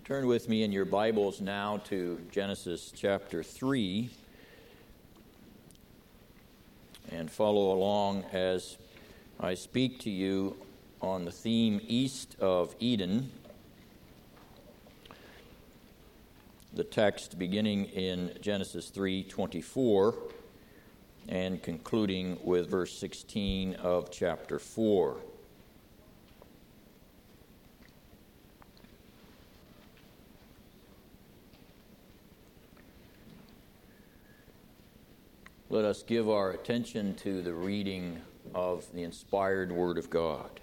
Turn with me in your Bibles now to Genesis chapter 3 and follow along as I speak to you on the theme East of Eden. The text beginning in Genesis 3:24 and concluding with verse 16 of chapter 4. Let us give our attention to the reading of the inspired Word of God.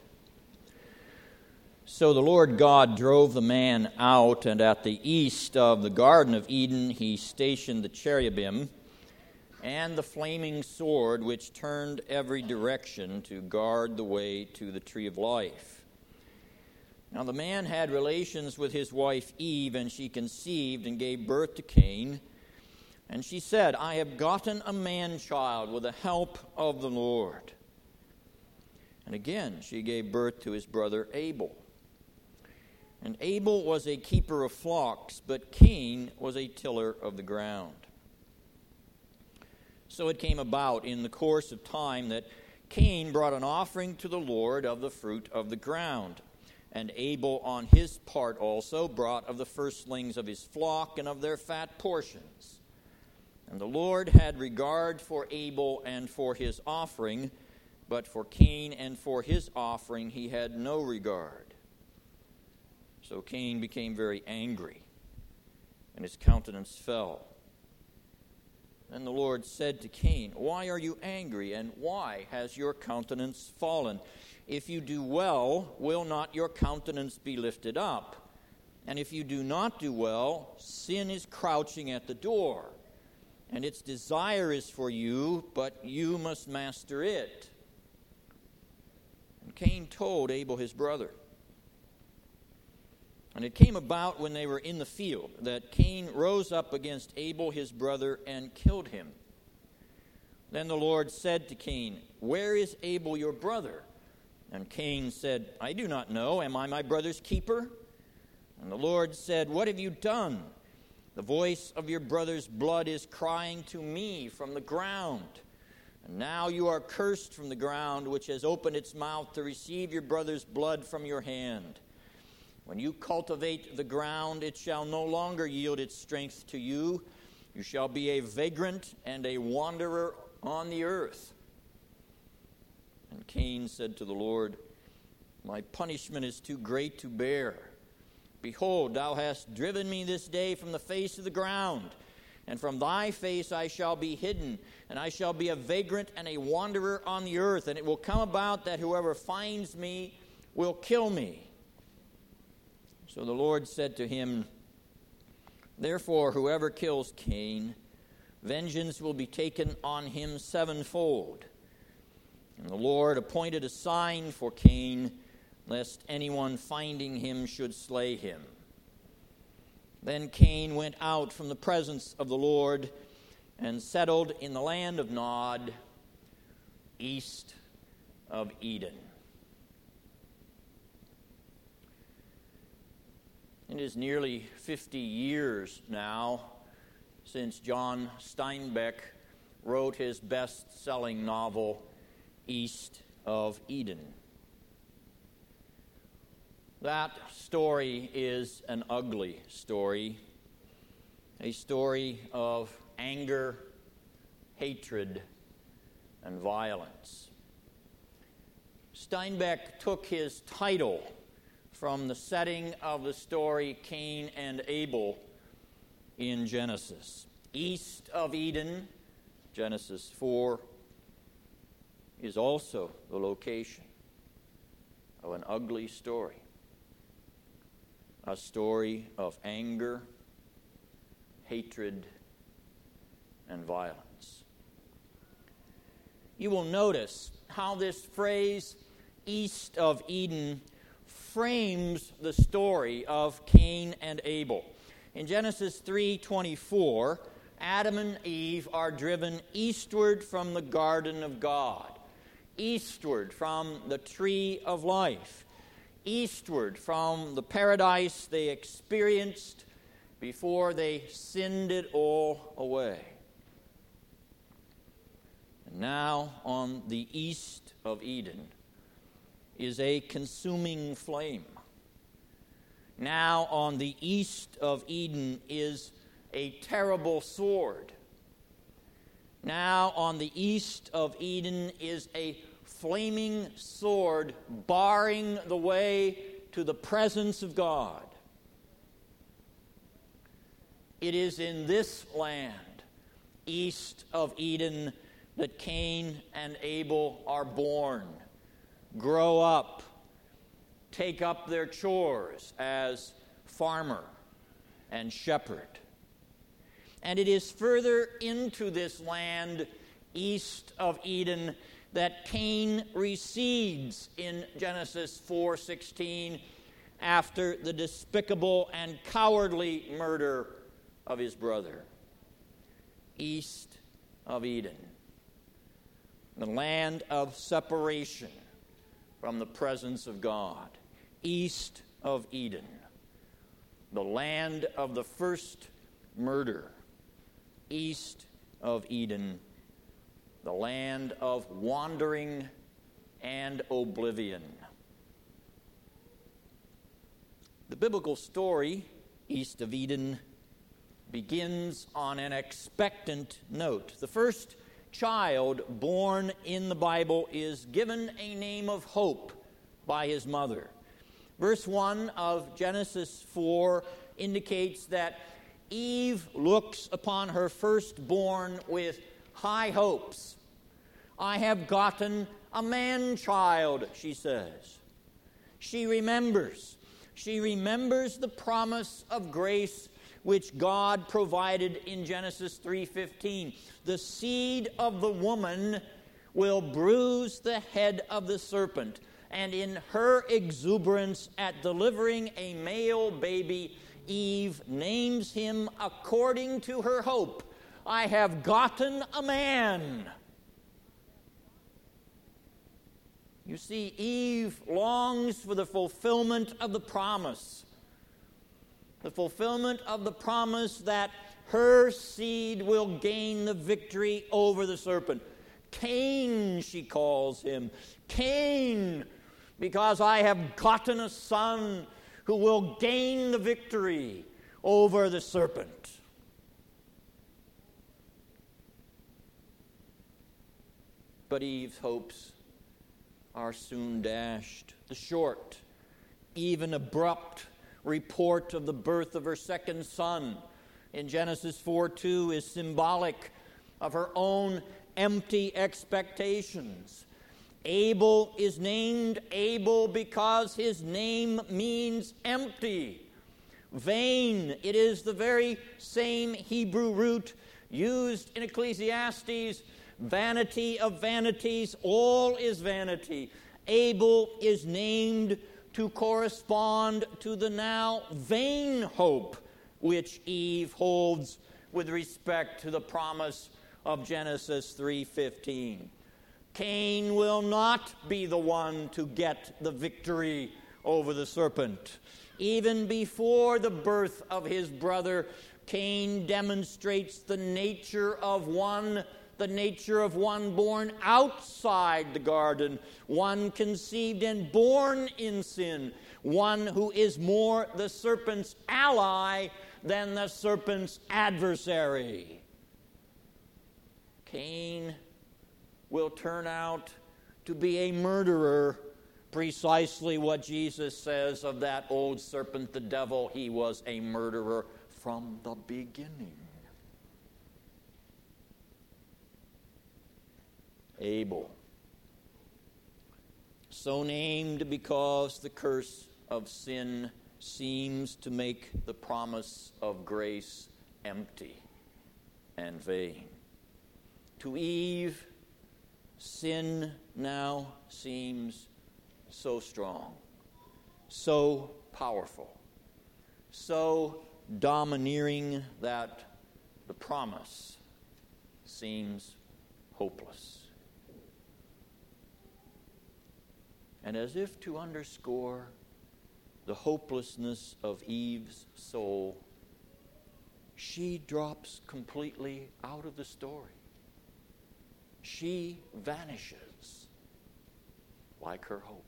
So the Lord God drove the man out, and at the east of the Garden of Eden he stationed the cherubim and the flaming sword which turned every direction to guard the way to the tree of life. Now the man had relations with his wife Eve, and she conceived and gave birth to Cain. And she said, I have gotten a man-child with the help of the Lord. And again she gave birth to his brother Abel. And Abel was a keeper of flocks, but Cain was a tiller of the ground. So it came about in the course of time that Cain brought an offering to the Lord of the fruit of the ground. And Abel on his part also brought of the firstlings of his flock and of their fat portions. And the Lord had regard for Abel and for his offering, but for Cain and for his offering he had no regard. So Cain became very angry, and his countenance fell. Then the Lord said to Cain, Why are you angry, and why has your countenance fallen? If you do well, will not your countenance be lifted up? And if you do not do well, sin is crouching at the door. And its desire is for you, but you must master it. And Cain told Abel his brother. And it came about when they were in the field that Cain rose up against Abel his brother and killed him. Then the Lord said to Cain, Where is Abel your brother? And Cain said, I do not know. Am I my brother's keeper? And the Lord said, What have you done? The voice of your brother's blood is crying to me from the ground. And now you are cursed from the ground, which has opened its mouth to receive your brother's blood from your hand. When you cultivate the ground, it shall no longer yield its strength to you. You shall be a vagrant and a wanderer on the earth. And Cain said to the Lord, My punishment is too great to bear. Behold, thou hast driven me this day from the face of the ground, and from thy face I shall be hidden, and I shall be a vagrant and a wanderer on the earth, and it will come about that whoever finds me will kill me. So the Lord said to him, Therefore whoever kills Cain, vengeance will be taken on him sevenfold. And the Lord appointed a sign for Cain, lest anyone finding him should slay him. Then Cain went out from the presence of the Lord and settled in the land of Nod, east of Eden. It is nearly 50 years now since John Steinbeck wrote his best-selling novel, East of Eden. That story is an ugly story, a story of anger, hatred, and violence. Steinbeck took his title from the setting of the story Cain and Abel in Genesis. East of Eden, Genesis 4, is also the location of an ugly story. A story of anger, hatred, and violence. You will notice how this phrase, East of Eden, frames the story of Cain and Abel. In Genesis 3:24, Adam and Eve are driven eastward from the garden of God, eastward from the tree of life, eastward from the paradise they experienced before they sinned it all away. And now on the east of Eden is a consuming flame. Now on the east of Eden is a terrible sword. Now on the east of Eden is a flaming sword barring the way to the presence of God. It is in this land, east of Eden, that Cain and Abel are born, grow up, take up their chores as farmer and shepherd. And it is further into this land, east of Eden, that Cain recedes in Genesis 4:16 after the despicable and cowardly murder of his brother. East of Eden, the land of separation from the presence of God. East of Eden, the land of the first murder. East of Eden, the land of wandering and oblivion. The biblical story, east of Eden, begins on an expectant note. The first child born in the Bible is given a name of hope by his mother. Verse 1 of Genesis 4 indicates that Eve looks upon her firstborn with high hopes. I have gotten a man-child, she says. She remembers the promise of grace which God provided in Genesis 3:15. The seed of the woman will bruise the head of the serpent, and in her exuberance at delivering a male baby, Eve names him according to her hope. I have gotten a man. You see, Eve longs for the fulfillment of the promise. The fulfillment of the promise that her seed will gain the victory over the serpent. Cain, she calls him. Cain, because I have gotten a son who will gain the victory over the serpent. But Eve's hopes are soon dashed. The short, even abrupt report of the birth of her second son in Genesis 4:2 is symbolic of her own empty expectations. Abel is named Abel because his name means empty, vain. It is the very same Hebrew root used in Ecclesiastes. Vanity of vanities, all is vanity. Abel is named to correspond to the now vain hope which Eve holds with respect to the promise of Genesis 3:15. Cain will not be the one to get the victory over the serpent. Even before the birth of his brother, Cain demonstrates the nature of one born outside the garden, one conceived and born in sin, one who is more the serpent's ally than the serpent's adversary. Cain will turn out to be a murderer, precisely what Jesus says of that old serpent, the devil. He was a murderer from the beginning. Abel, so named because the curse of sin seems to make the promise of grace empty and vain. To Eve, sin now seems so strong, so powerful, so domineering that the promise seems hopeless. And as if to underscore the hopelessness of Eve's soul, she drops completely out of the story. She vanishes like her hope.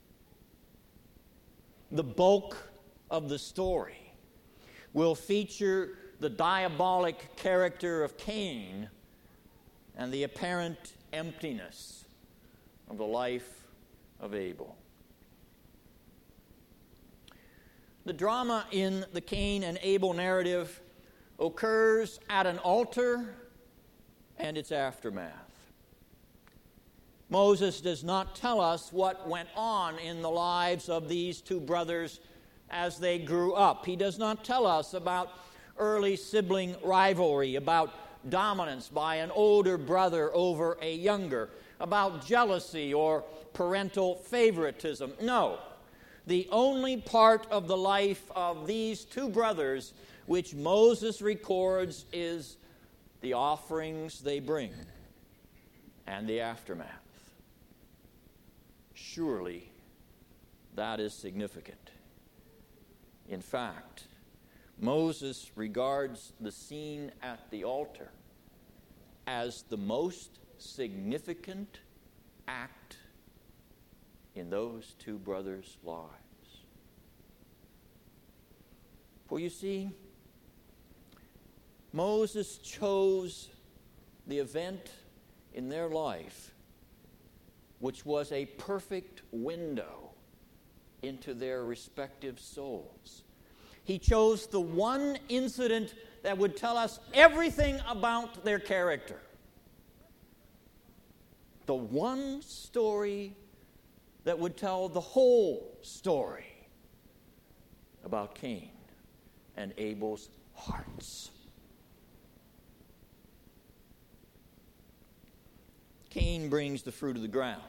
The bulk of the story will feature the diabolic character of Cain and the apparent emptiness of the life of Abel. The drama in the Cain and Abel narrative occurs at an altar and its aftermath. Moses does not tell us what went on in the lives of these two brothers as they grew up. He does not tell us about early sibling rivalry, about dominance by an older brother over a younger, about jealousy or parental favoritism. No. The only part of the life of these two brothers which Moses records is the offerings they bring and the aftermath. Surely that is significant. In fact, Moses regards the scene at the altar as the most significant act in those two brothers' lives. For you see, Moses chose the event in their life which was a perfect window into their respective souls. He chose the one incident that would tell us everything about their character. The one story that would tell the whole story about Cain and Abel's hearts. Cain brings the fruit of the ground.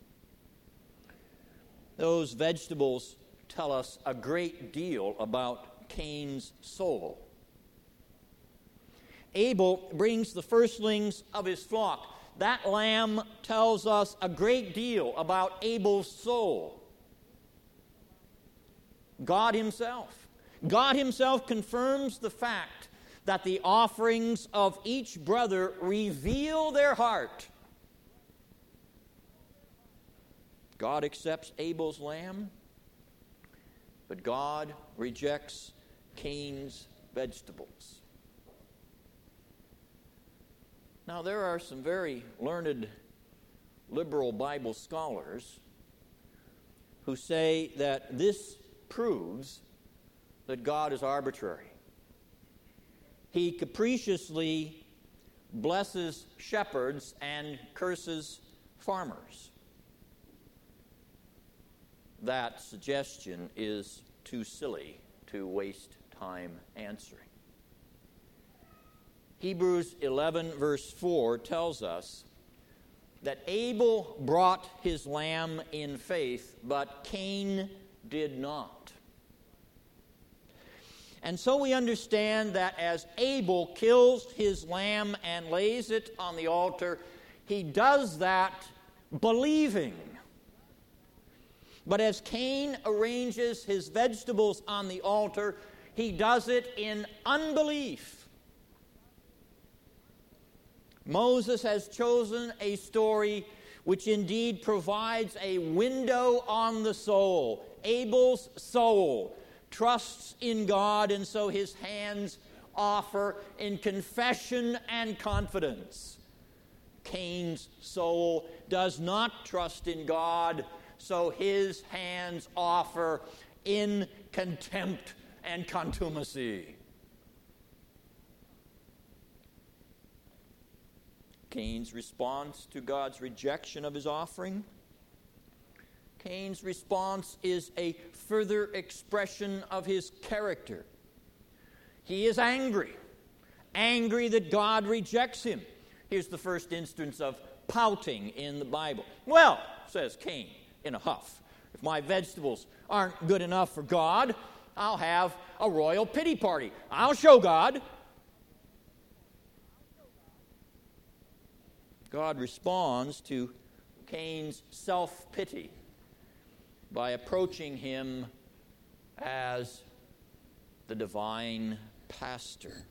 Those vegetables tell us a great deal about Cain's soul. Abel brings the firstlings of his flock. That lamb tells us a great deal about Abel's soul. God Himself confirms the fact that the offerings of each brother reveal their heart. God accepts Abel's lamb, but God rejects Cain's vegetables. Now, there are some very learned liberal Bible scholars who say that this proves that God is arbitrary. He capriciously blesses shepherds and curses farmers. That suggestion is too silly to waste time answering. Hebrews 11 verse 4 tells us that Abel brought his lamb in faith, but Cain did not. And so we understand that as Abel kills his lamb and lays it on the altar, he does that believing. But as Cain arranges his vegetables on the altar, he does it in unbelief. Moses has chosen a story which indeed provides a window on the soul. Abel's soul trusts in God, and so his hands offer in confession and confidence. Cain's soul does not trust in God, so his hands offer in contempt and contumacy. Cain's response to God's rejection of his offering. Cain's response is a further expression of his character. He is angry that God rejects him. Here's the first instance of pouting in the Bible. Well, says Cain in a huff, if my vegetables aren't good enough for God, I'll have a royal pity party. I'll show God. God responds to Cain's self-pity by approaching him as the divine pastor.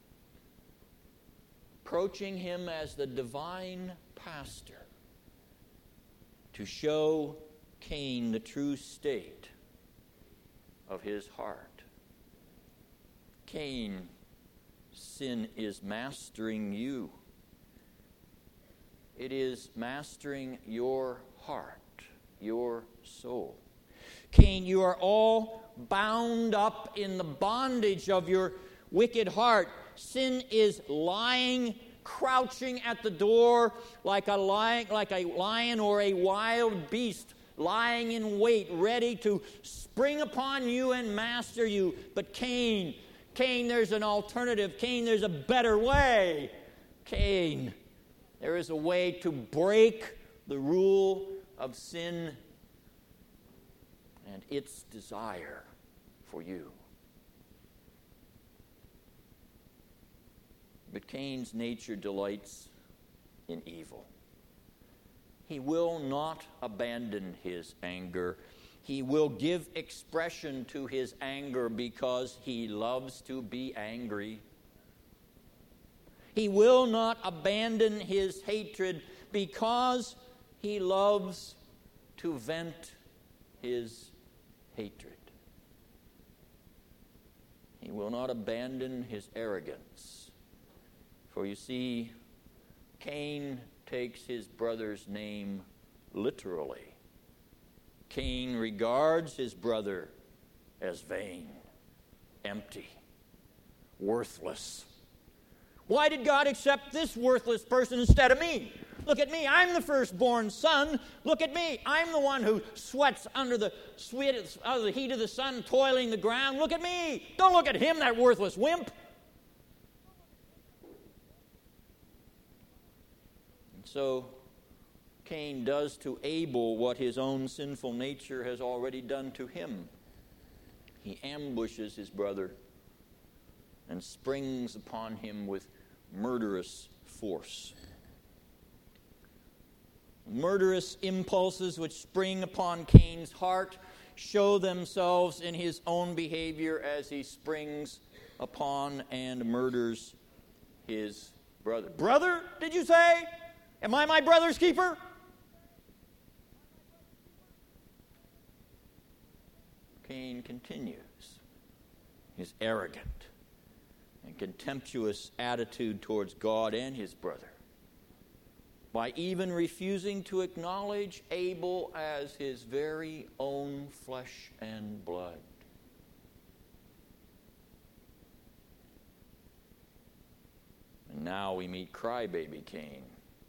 Approaching him as the divine pastor to show Cain the true state of his heart. Cain, sin is mastering you. It is mastering your heart, your soul. Cain, you are all bound up in the bondage of your wicked heart. Sin is lying, crouching at the door like a lion or a wild beast, lying in wait, ready to spring upon you and master you. But Cain, there's an alternative. Cain, there's a better way. Cain, there is a way to break the rule of sin and its desire for you. But Cain's nature delights in evil. He will not abandon his anger. He will give expression to his anger because he loves to be angry. He will not abandon his hatred because he loves to vent his hatred. He will not abandon his arrogance. For you see, Cain takes his brother's name literally. Cain regards his brother as vain, empty, worthless. Why did God accept this worthless person instead of me? Look at me. I'm the firstborn son. Look at me. I'm the one who sweats under the heat of the sun, toiling the ground. Look at me. Don't look at him, that worthless wimp. And so Cain does to Abel what his own sinful nature has already done to him. He ambushes his brother and springs upon him with murderous force. Murderous impulses which spring upon Cain's heart show themselves in his own behavior as he springs upon and murders his brother. Brother, did you say? Am I my brother's keeper? Cain continues his arrogant and contemptuous attitude towards God and his brother by even refusing to acknowledge Abel as his very own flesh and blood. And now we meet crybaby Cain.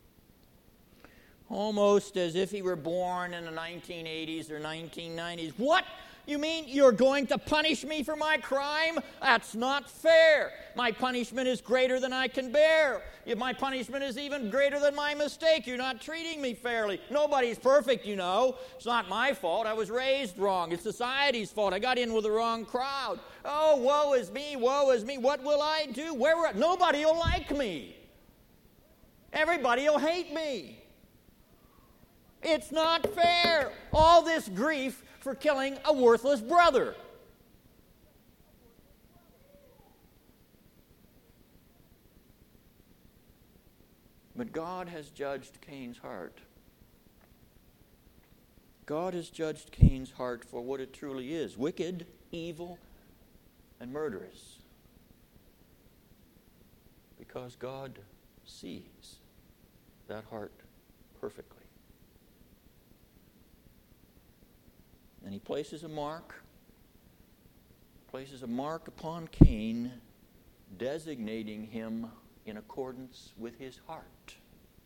Almost as if he were born in the 1980s or 1990s. What? You mean you're going to punish me for my crime? That's not fair. My punishment is greater than I can bear. My punishment is even greater than my mistake. You're not treating me fairly. Nobody's perfect, you know. It's not my fault. I was raised wrong. It's society's fault. I got in with the wrong crowd. Oh, woe is me, woe is me. What will I do? Nobody will like me. Everybody will hate me. It's not fair. All this grief for killing a worthless brother. But God has judged Cain's heart. God has judged Cain's heart for what it truly is: wicked, evil, and murderous. Because God sees that heart perfectly. And he places a mark upon Cain, designating him in accordance with his heart.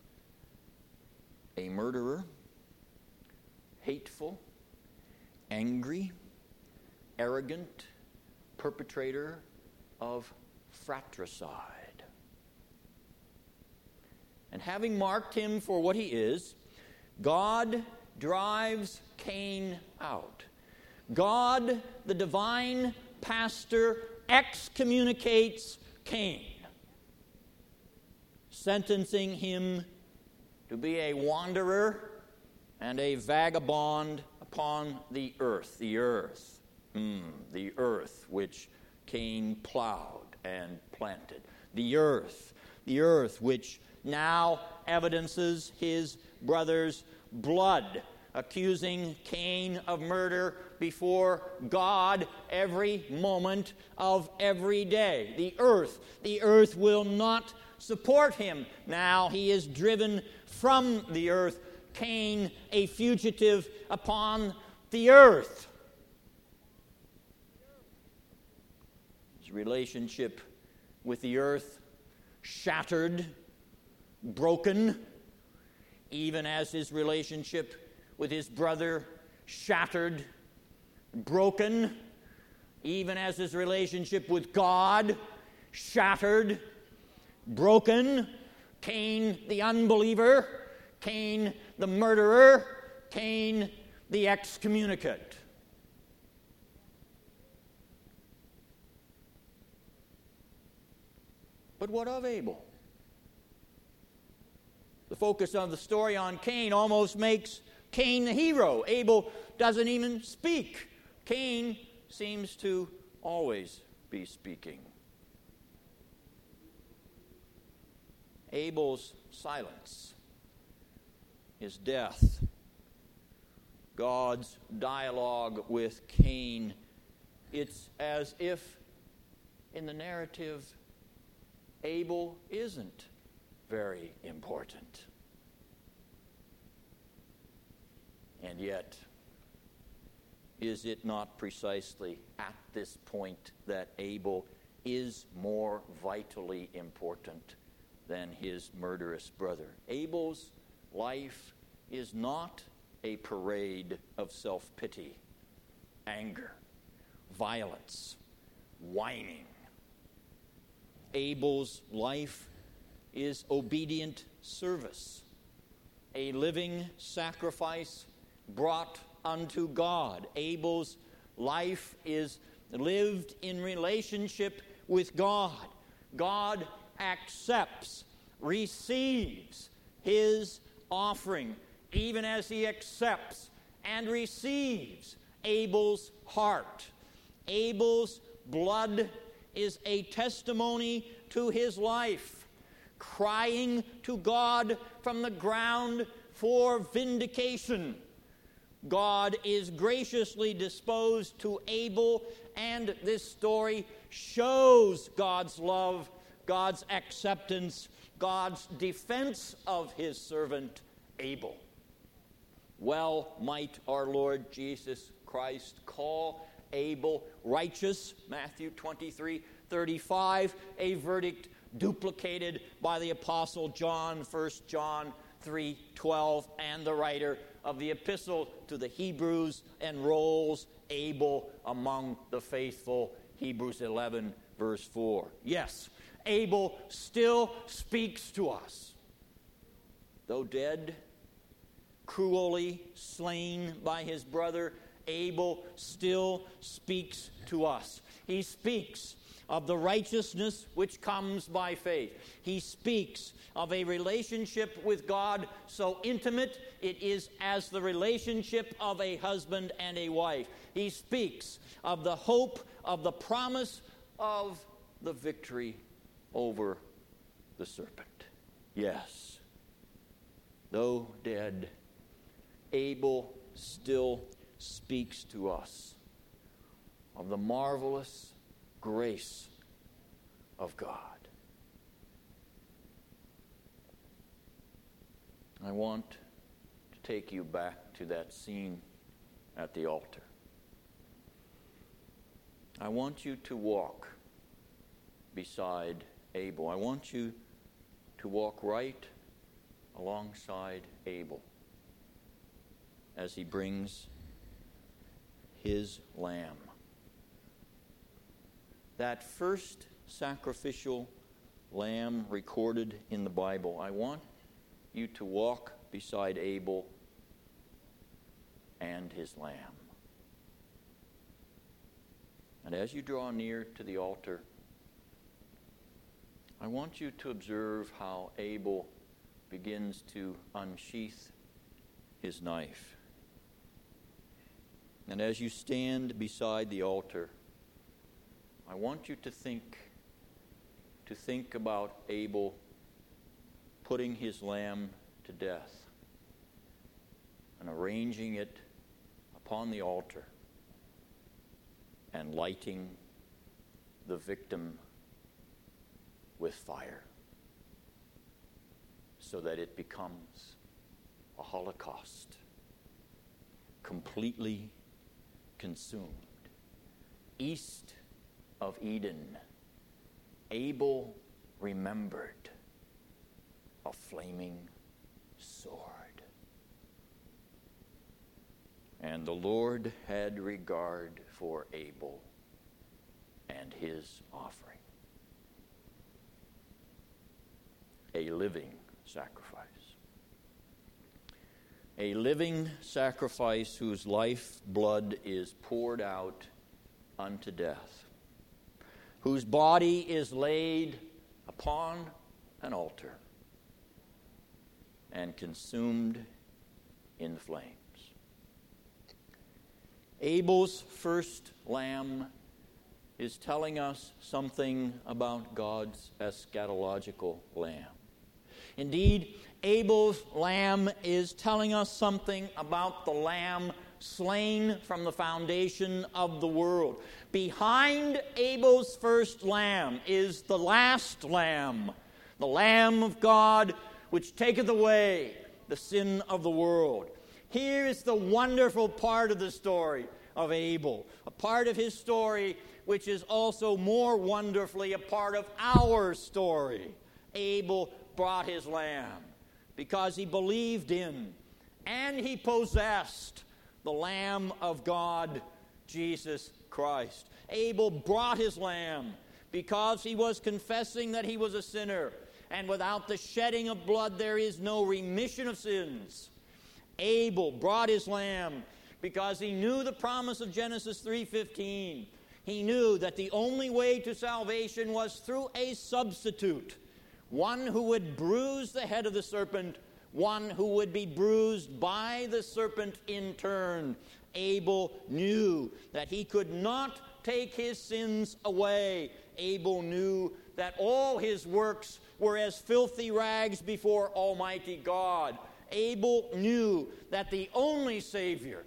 A murderer, hateful, angry, arrogant, perpetrator of fratricide. And having marked him for what he is, God drives Cain out. God, the divine pastor, excommunicates Cain, sentencing him to be a wanderer and a vagabond upon the earth. The earth which Cain plowed and planted. The earth which now evidences his brother's blood, accusing Cain of murder before God every moment of every day. The earth will not support him. Now he is driven from the earth, Cain a fugitive upon the earth. His relationship with the earth shattered, broken, even as his relationship with his brother shattered, broken, even as his relationship with God shattered, broken. Cain the unbeliever, Cain the murderer, Cain the excommunicate. But what of Abel? The focus of the story on Cain almost makes Cain the hero. Abel doesn't even speak. Cain seems to always be speaking. Abel's silence, his death, God's dialogue with Cain, it's as if in the narrative Abel isn't very important. And yet, is it not precisely at this point that Abel is more vitally important than his murderous brother? Abel's life is not a parade of self-pity, anger, violence, whining. Abel's life is obedient service, a living sacrifice brought unto God. Abel's life is lived in relationship with God. God accepts, receives his offering, even as he accepts and receives Abel's heart. Abel's blood is a testimony to his life, crying to God from the ground for vindication. God is graciously disposed to Abel, and this story shows God's love, God's acceptance, God's defense of his servant Abel. Well might our Lord Jesus Christ call Abel righteous, Matthew 23:35, a verdict duplicated by the Apostle John, 1 John 3:12, and the writer of the epistle to the Hebrews enrolls Abel among the faithful, Hebrews 11, verse 4. Yes, Abel still speaks to us. Though dead, cruelly slain by his brother, Abel still speaks to us. He speaks of the righteousness which comes by faith. He speaks of a relationship with God so intimate it is as the relationship of a husband and a wife. He speaks of the hope of the promise of the victory over the serpent. Yes, though dead, Abel still speaks to us of the marvelous grace of God. I want to take you back to that scene at the altar. I want you to walk beside Abel. I want you to walk right alongside Abel as he brings his lamb. That first sacrificial lamb recorded in the Bible, I want you to walk beside Abel and his lamb. And as you draw near to the altar, I want you to observe how Abel begins to unsheath his knife. And as you stand beside the altar, I want you to think about Abel putting his lamb to death and arranging it upon the altar and lighting the victim with fire so that it becomes a holocaust, completely consumed. East of Eden, Abel remembered a flaming sword. And the Lord had regard for Abel and his offering. A living sacrifice. A living sacrifice whose life blood is poured out unto death, whose body is laid upon an altar and consumed in the flames. Abel's first lamb is telling us something about God's eschatological lamb. Indeed, Abel's lamb is telling us something about the lamb slain from the foundation of the world. Behind Abel's first lamb is the last lamb, the Lamb of God, which taketh away the sin of the world. Here is the wonderful part of the story of Abel, a part of his story which is also more wonderfully a part of our story. Abel brought his lamb because he believed in and he possessed the Lamb of God, Jesus Christ. Abel brought his lamb because he was confessing that he was a sinner, and without the shedding of blood there is no remission of sins. Abel brought his lamb because he knew the promise of Genesis 3:15. He knew that the only way to salvation was through a substitute, one who would bruise the head of the serpent, one who would be bruised by the serpent in turn. Abel knew that he could not take his sins away. Abel knew that all his works were as filthy rags before Almighty God. Abel knew that the only Savior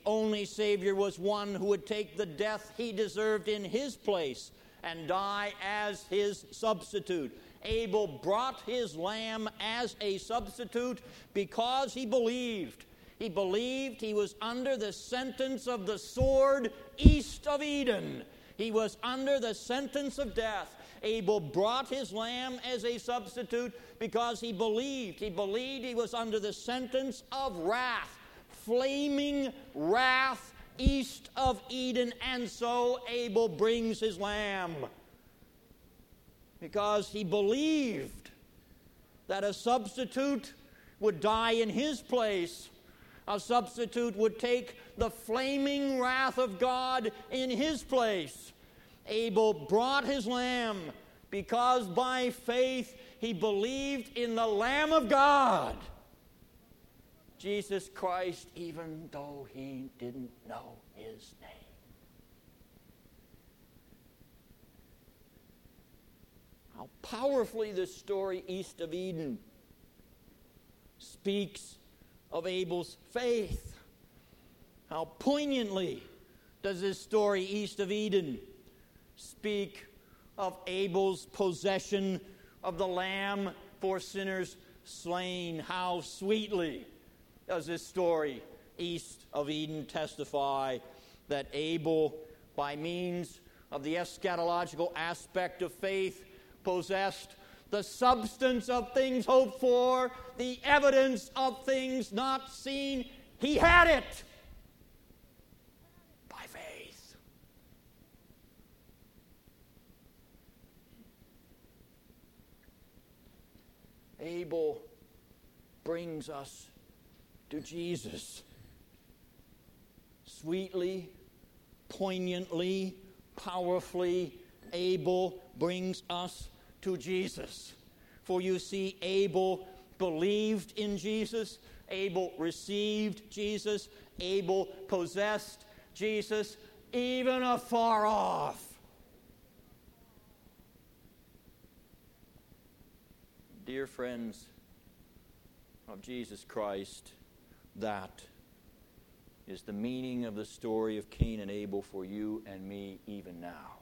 was one who would take the death he deserved in his place and die as his substitute. Abel brought his lamb as a substitute because he believed. He believed he was under the sentence of the sword east of Eden. He was under the sentence of death. Abel brought his lamb as a substitute because he believed. He believed he was under the sentence of wrath, flaming wrath east of Eden. And so Abel brings his lamb because he believed that a substitute would die in his place. A substitute would take the flaming wrath of God in his place. Abel brought his lamb because by faith he believed in the Lamb of God, Jesus Christ, even though he didn't know his name. How powerfully this story east of Eden speaks of Abel's faith. How poignantly does this story east of Eden speak of Abel's possession of the lamb for sinners slain. How sweetly does this story east of Eden testify that Abel, by means of the eschatological aspect of faith, possessed the substance of things hoped for, the evidence of things not seen. He had it by faith. Abel brings us to Jesus. Sweetly, poignantly, powerfully, Abel brings us to Jesus. For you see, Abel believed in Jesus. Abel received Jesus. Abel possessed Jesus even afar off. Dear friends of Jesus Christ, that is the meaning of the story of Cain and Abel for you and me even now.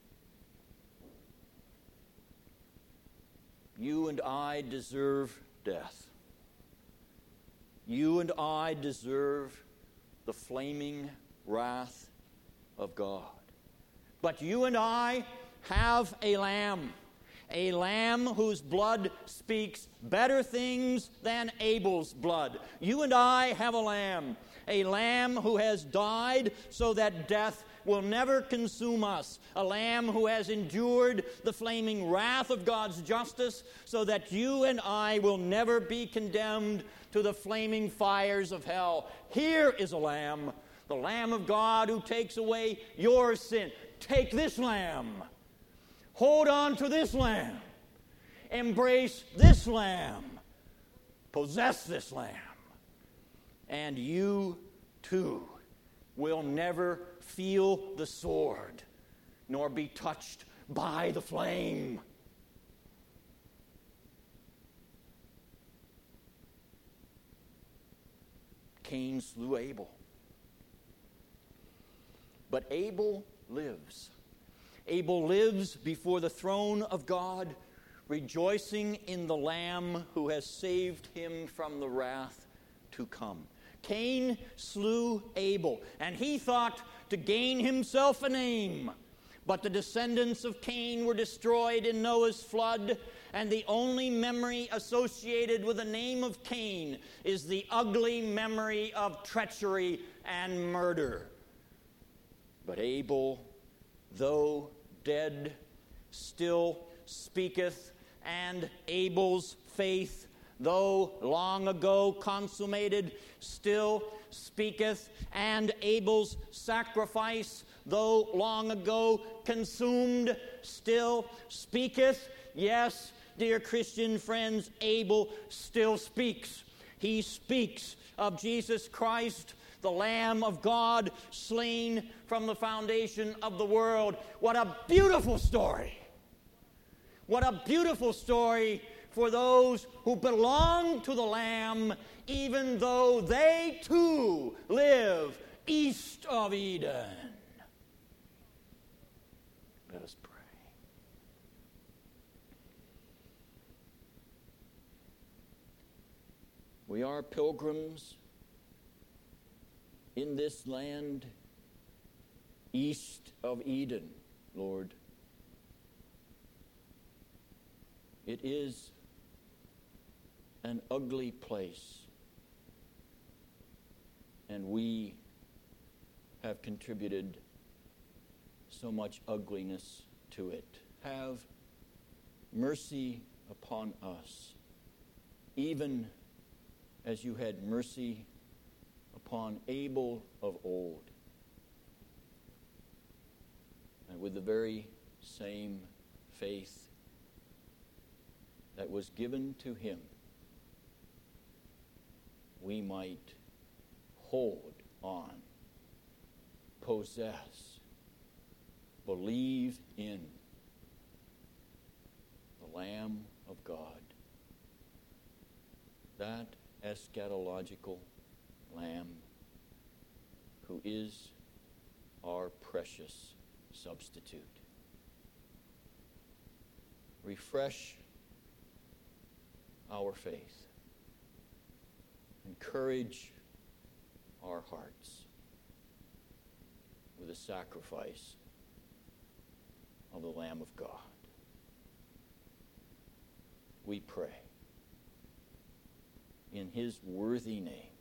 You and I deserve death. You and I deserve the flaming wrath of God. But you and I have a lamb whose blood speaks better things than Abel's blood. You and I have a lamb who has died so that death will never consume us, a lamb who has endured the flaming wrath of God's justice so that you and I will never be condemned to the flaming fires of hell. Here is a lamb, the Lamb of God who takes away your sin. Take this lamb. Hold on to this lamb. Embrace this lamb. Possess this lamb. And you too will never feel the sword, nor be touched by the flame. Cain slew Abel. But Abel lives. Abel lives before the throne of God, rejoicing in the Lamb who has saved him from the wrath to come. Cain slew Abel, and he thought to gain himself a name. But the descendants of Cain were destroyed in Noah's flood, and the only memory associated with the name of Cain is the ugly memory of treachery and murder. But Abel, though dead, still speaketh, and Abel's faith, though long ago consummated, still speaketh, and Abel's sacrifice, though long ago consumed, still speaketh. Yes, dear Christian friends, Abel still speaks. He speaks of Jesus Christ, the Lamb of God, slain from the foundation of the world. What a beautiful story! What a beautiful story for those who belong to the Lamb, even though they too live east of Eden. Let us pray. We are pilgrims in this land east of Eden, Lord. It is an ugly place, and we have contributed so much ugliness to it. Have mercy upon us, even as you had mercy upon Abel of old. And with the very same faith that was given to him, we might hold on, possess, believe in the Lamb of God, that eschatological Lamb who is our precious substitute. Refresh our faith. Encourage our hearts with the sacrifice of the Lamb of God. We pray in his worthy name.